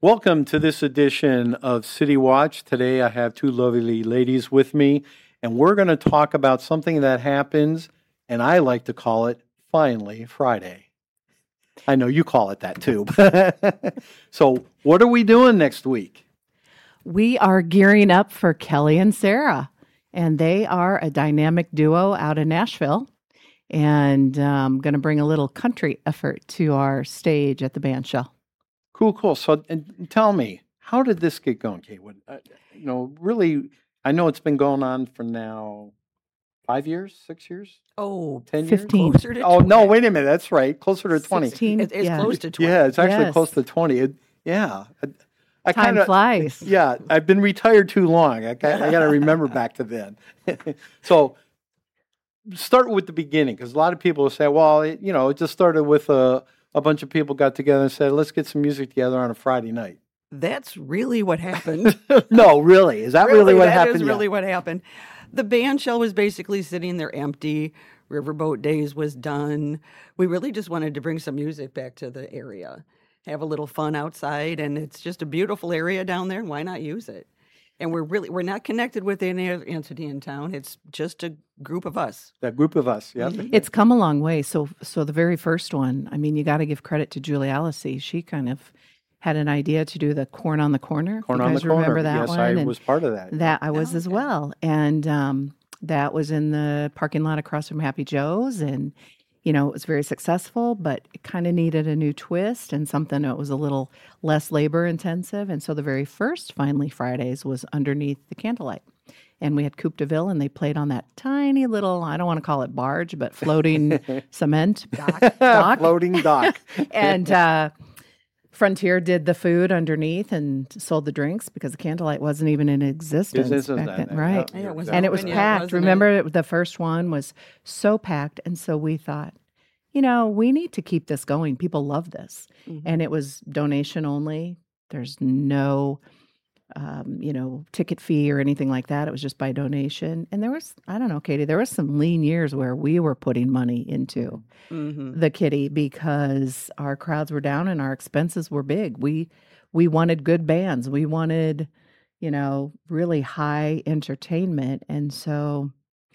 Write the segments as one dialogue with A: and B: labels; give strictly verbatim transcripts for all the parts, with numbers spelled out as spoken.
A: Welcome to this edition of City Watch. Today I have two lovely ladies with me, and we're going to talk about something that happens, and I like to call it Finally Friday. I know you call it that too. So what are we doing next week?
B: We are gearing up for Kelly and Sarah, and they are a dynamic duo out of Nashville, and I'm um, going to bring a little country effort to our stage at the band show.
A: Cool, cool. So and tell me, how did this get going, Kate? What, uh, you know, really, I know it's been going on for now five years, six years?
C: Oh,
A: ten
B: fifteen.
A: years?
C: Closer to
A: Oh,
C: twenty.
A: no, wait a minute. That's right. Closer to twenty.
B: sixteen,
C: It- it's
B: yeah.
C: close to twenty.
A: Yeah, it's actually
B: Yes.
A: close to twenty. It, yeah. I, I
B: Time
A: kinda,
B: flies.
A: Yeah, I've been retired too long. I, got- I got to remember back to then. So start with the beginning, because a lot of people will say, well, it, you know, it just started with a, a bunch of people got together and said, let's get some music together on a Friday night.
C: That's really what happened.
A: No, really? Is that really, what
C: that
A: happened?
C: is
A: Yeah.
C: really what happened. The band shell was basically sitting there empty. Riverboat Days was done. We really just wanted to bring some music back to the area, have a little fun outside, and it's just a beautiful area down there. Why not use it? And we're really we're not connected with any other entity in town. It's just a group of us.
A: That group of us, yeah.
B: It's come a long way. So, so the very first one, I mean, you got to give credit to Julie Alessi. She kind of had an idea to do the Corn on the Corner.
A: Corn
B: you
A: on the
B: guys
A: Corner.
B: remember that
A: yes,
B: one?
A: I
B: And
A: was part of that.
B: That I was
C: Oh,
B: as
C: okay.
B: well. And um, that was in the parking lot across from Happy Joe's. And, you know, it was very successful, but it kind of needed a new twist and something that was a little less labor intensive. And so the very first Finally Fridays was underneath the candlelight. And we had Coupe de Ville, and they played on that tiny little, I don't want to call it barge, but floating cement dock. dock.
A: Floating dock.
B: And uh, Frontier did the food underneath and sold the drinks because the candlelight wasn't even in existence
A: Yes, yes,
B: back
A: that-
B: then,
A: that-
B: right?
A: yeah,
C: Yeah, it was
B: And it was
C: open yet,
B: packed.
C: wasn't it?
B: Remember, the first one was so packed, and so we thought, you know, we need to keep this going. People love this,
C: Mhm.
B: and it was donation only. There's no, um, you know, ticket fee or anything like that. It was just by donation. And there was, I don't know, Katie, there was some lean years where we were putting money into
C: Mhm.
B: the kitty because our crowds were down and our expenses were big. We we wanted good bands. We wanted, you know, really high entertainment. And so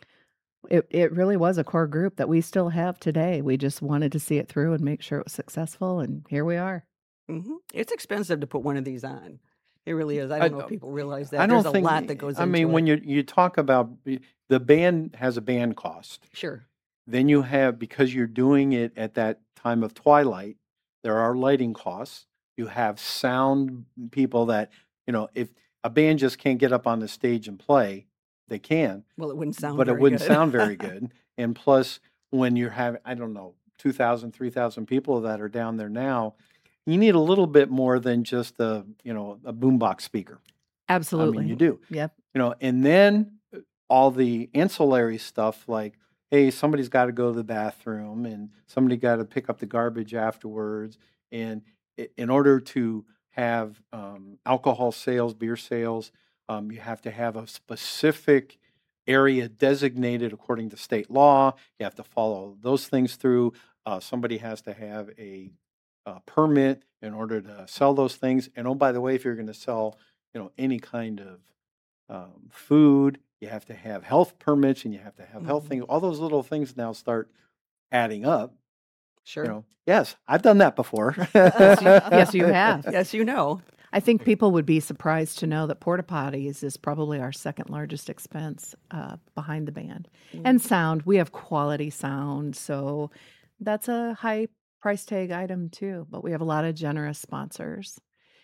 B: it it really was a core group that we still have today. We just wanted to see it through and make sure it was successful, and here we are.
C: Mhm. It's expensive to put one of these on. It really is. I
A: I
C: don't know
A: don't-
C: if people realize that.
A: I
C: There's
A: don't
C: a
A: think.
C: lot that goes
A: I
C: into
A: mean,
C: it.
A: when you you talk about the band has a band cost.
C: Sure.
A: Then you have, because you're doing it at that time of twilight, there are lighting costs. You have sound people that, you know, if a band just can't get up on the stage and play, they can,
C: Well, it wouldn't sound
A: but it
C: very
A: wouldn't
C: good.
A: sound very good. And plus, when you're having, I don't know, two thousand, three thousand people that are down there now, you need a little bit more than just a, you know, a boombox speaker.
B: Absolutely.
A: I mean, you do.
B: Yep.
A: You know, and then uh, all the ancillary stuff like, hey, somebody's got to go to the bathroom and somebody got to pick up the garbage afterwards. And i- in order to have um, alcohol sales, beer sales, um, you have to have a specific area designated according to state law. You have to follow those things through. Uh, somebody has to have a, uh permit in order to sell those things. And oh, by the way, if you're going to sell, you know, any kind of um, food, you have to have health permits and you have to have health
C: Mhm.
A: things. All those little things now start adding up.
C: Sure.
A: You know, yes, I've done that before.
B: Yes, you, yes, you have.
C: Yes, you know.
B: I think people would be surprised to know that porta potties is probably our second largest expense uh, behind the band. And sound, we have quality sound, so that's a high price tag item too. But we have a lot of generous sponsors.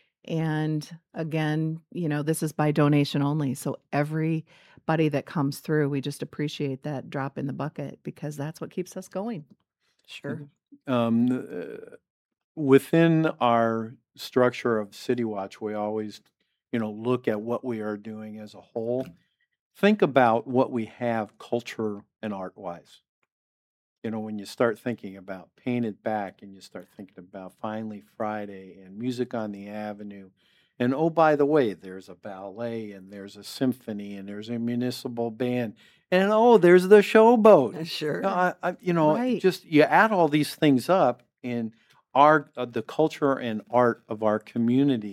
B: And again, you know, this is by donation only. So everybody that comes through, we just appreciate that drop in the bucket because that's what keeps us going.
C: Sure.
A: um, uh, within our structure of City Watch, we always, you know, look at what we are doing as a whole. Think about what we have culture and art wise. You know, when you start thinking about Paint It Back and you start thinking about Finally Friday and Music on the Avenue. And oh, by the way, there's a ballet and there's a symphony and there's a municipal band. And oh, there's the showboat.
C: Uh, Sure.
A: No, I, I, you know,
B: Right.
A: just you add all these things up, and our uh, the culture and art of our community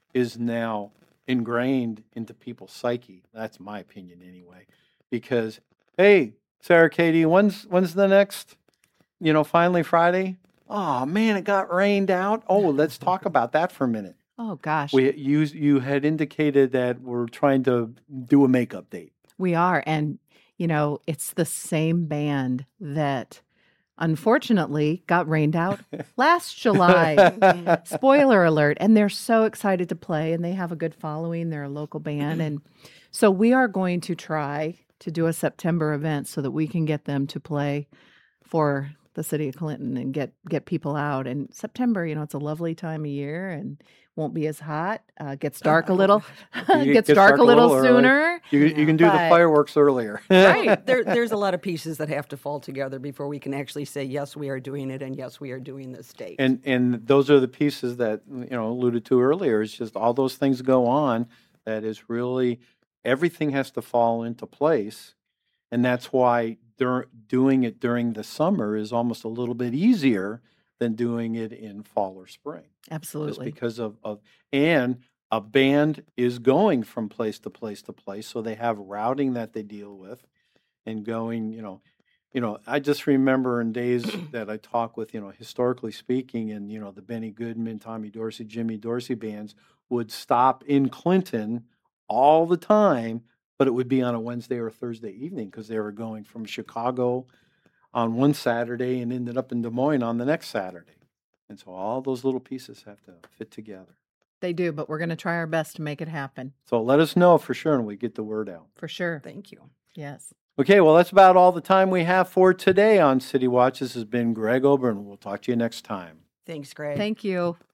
A: is now ingrained into people's psyche. That's my opinion anyway. Because, hey, Sarah Katie, when's when's the next, you know, finally Friday? Oh man, it got rained out. Oh, let's talk about that for a minute.
B: Oh gosh.
A: We you you had indicated that we're trying to do a makeup date.
B: We are. And, you know, it's the same band that unfortunately got rained out last July. Spoiler alert. And they're so excited to play and they have a good following. They're a local band. And so we are going to try to do a September event so that we can get them to play for the city of Clinton and get, get people out. And September, you know, it's a lovely time of year and won't be as hot. Uh, gets dark a little.
A: It
B: gets dark a little
A: early.
B: sooner.
A: You, you can do the
B: But-
A: fireworks earlier.
C: Right. There, there's a lot of pieces that have to fall together before we can actually say, yes, we are doing it, and yes, we are doing this date.
A: And and those are the pieces that, you know, alluded to earlier. It's just all those things go on that is really, everything has to fall into place. And that's why dur- doing it during the summer is almost a little bit easier than doing it in fall or spring. Just
B: Absolutely.
A: because of, of and a band is going from place to place to place, so they have routing that they deal with and going, you know, you know, I just remember in days that I talk with, you know, historically speaking, and you know, the Benny Goodman, Tommy Dorsey, Jimmy Dorsey bands would stop in Clinton all the time, but it would be on a Wednesday or Thursday evening because they were going from Chicago on one Saturday and ended up in Des Moines on the next Saturday. And so all those little pieces have to fit together.
B: They do, but we're going to try our best to make it happen
A: So let us know for sure and we get the word out.
B: for sure.
C: Thank you.
B: Yes.
A: Okay, well, that's about all the time we have for today on City Watch. This has been Greg Ober, and we'll talk to you next time.
C: Thanks, Greg.
B: Thank you.